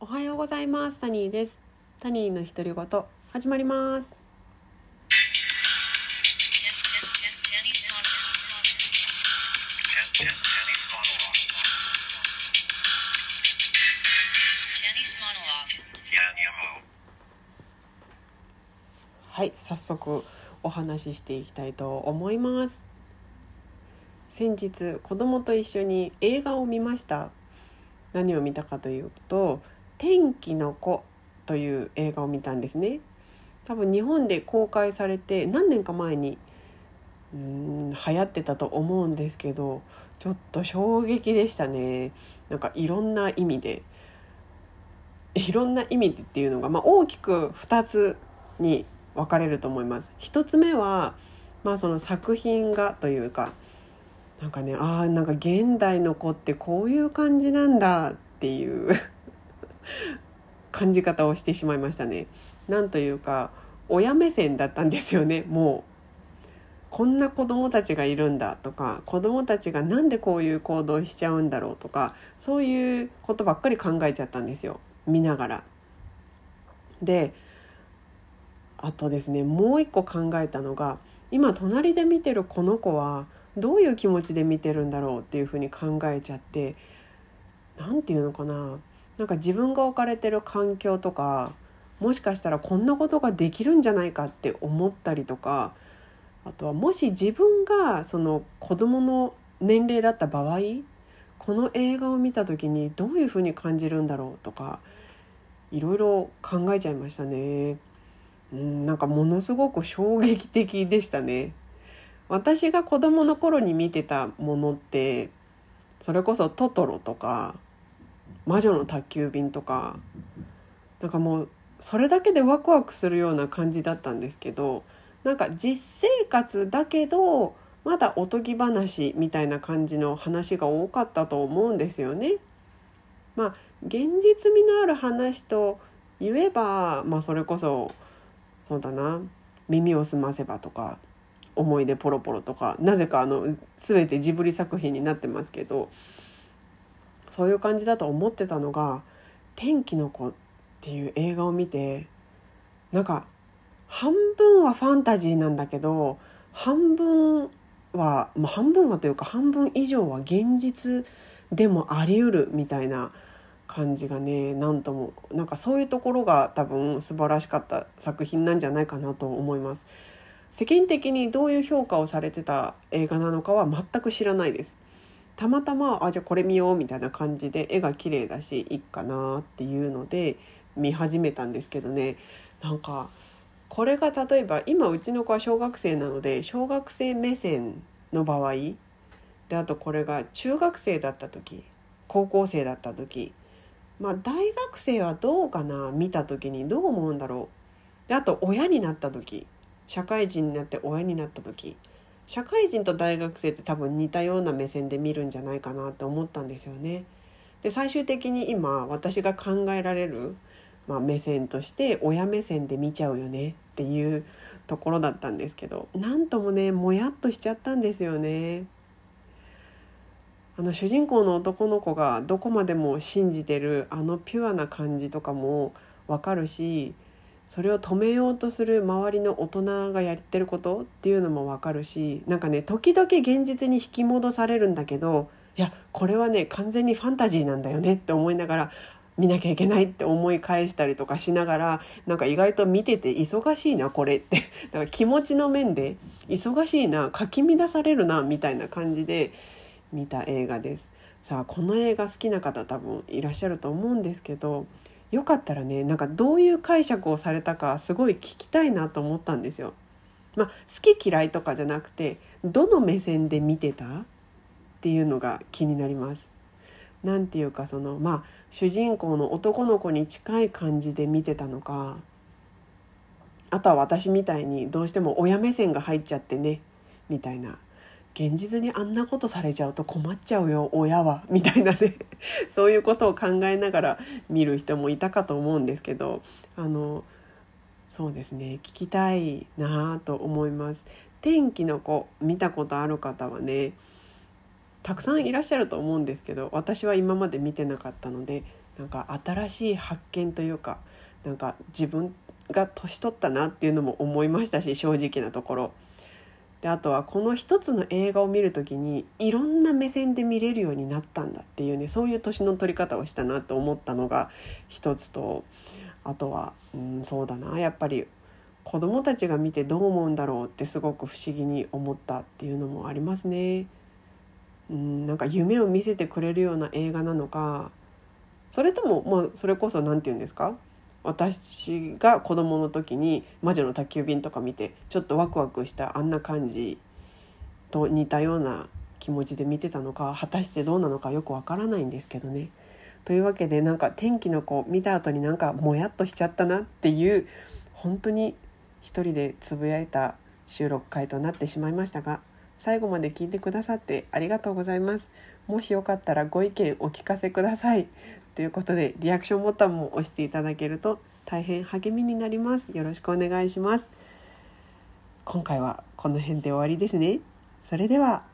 おはようございます。タニーです。タニーの独り言始まります。はい、早速お話ししていきたいと思います。先日子供と一緒に映画を見ました。何を見たかというと、天気の子という映画を見たんですね。多分日本で公開されて何年か前に流行ってたと思うんですけど、ちょっと衝撃でしたね。なんかいろんな意味でっていうのが、大きく2つに分かれると思います。1つ目は、その作品がというか、なんか現代の子ってこういう感じなんだっていう感じ方をしてしまいましたね。なんというか親目線だったんですよね。もうこんな子供たちがいるんだとか、子供たちがなんでこういう行動しちゃうんだろうとか、そういうことばっかり考えちゃったんですよ、見ながら。で、あとですね、もう一個考えたのが、今隣で見てるこの子はどういう気持ちで見てるんだろうっていうふうに考えちゃって、なんていうのかな、なんか自分が置かれてる環境とか、もしかしたらこんなことができるんじゃないかって思ったりとか、あとはもし自分がその子供の年齢だった場合、この映画を見た時にどういうふうに感じるんだろうとか、いろいろ考えちゃいましたね。なんかものすごく衝撃的でしたね。私が子供の頃に見てたものって、それこそトトロとか魔女の宅急便とか、なんかもうそれだけでワクワクするような感じだったんですけど、なんか実生活だけどまだおとぎ話みたいな感じの話が多かったと思うんですよね。現実味のある話と言えば、それこそそうだな、耳をすませばとか思い出ポロポロとか、なぜか全てジブリ作品になってますけど、そういう感じだと思ってたのが、天気の子っていう映画を見て、なんか半分はファンタジーなんだけど、半分はというか半分以上は現実でもあり得るみたいな感じがね、なんとも、なんかそういうところが多分素晴らしかった作品なんじゃないかなと思います。世間的にどういう評価をされてた映画なのかは全く知らないです。たまたまじゃあこれ見ようみたいな感じで、絵が綺麗だしいいかなっていうので見始めたんですけどね。なんかこれが例えば今うちの子は小学生なので、小学生目線の場合で、あとこれが中学生だった時、高校生だった時、大学生はどうかな、見た時にどう思うんだろう。で、あと親になった時、社会人になって親になった時、社会人と大学生って多分似たような目線で見るんじゃないかなって思ったんですよね。で、最終的に今私が考えられる、目線として親目線で見ちゃうよねっていうところだったんですけど、なんともね、もやっとしちゃったんですよね。主人公の男の子がどこまでも信じてるピュアな感じとかもわかるし、それを止めようとする周りの大人がやってることっていうのもわかるし、なんかね、時々現実に引き戻されるんだけど、いやこれはね完全にファンタジーなんだよねって思いながら見なきゃいけないって思い返したりとかしながら、なんか意外と見てて忙しいなこれってだから気持ちの面で忙しいな、かき乱されるなみたいな感じで見た映画です。さあ、この映画好きな方多分いらっしゃると思うんですけど、よかったらね、なんかどういう解釈をされたかすごい聞きたいなと思ったんですよ。好き嫌いとかじゃなくて、どの目線で見てたっていうのが気になります。なんていうか、主人公の男の子に近い感じで見てたのか、あとは私みたいにどうしても親目線が入っちゃってねみたいな、現実にあんなことされちゃうと困っちゃうよ親はみたいなねそういうことを考えながら見る人もいたかと思うんですけど、そうですね、聞きたいなと思います。天気の子見たことある方はね、 たくさんいらっしゃると思うんですけど、私は今まで見てなかったので、なんか新しい発見というか、なんか自分が年取ったなっていうのも思いましたし、正直なところで、あとはこの一つの映画を見るときにいろんな目線で見れるようになったんだっていうね、そういう年の取り方をしたなと思ったのが一つと、あとはそうだな、やっぱり子供たちが見てどう思うんだろうってすごく不思議に思ったっていうのもありますね。なんか夢を見せてくれるような映画なのか、それともそれこそ何て言うんですか、私が子供の時に魔女の宅急便とか見てちょっとワクワクしたあんな感じと似たような気持ちで見てたのか、果たしてどうなのかよくわからないんですけどね。というわけで、なんか天気の子見た後になんかもやっとしちゃったなっていう、本当に一人でつぶやいた収録回となってしまいましたが、最後まで聞いてくださってありがとうございます。もしよかったらご意見お聞かせください。ということで、リアクションボタンも押していただけると大変励みになります。よろしくお願いします。今回はこの辺で終わりですね。それでは。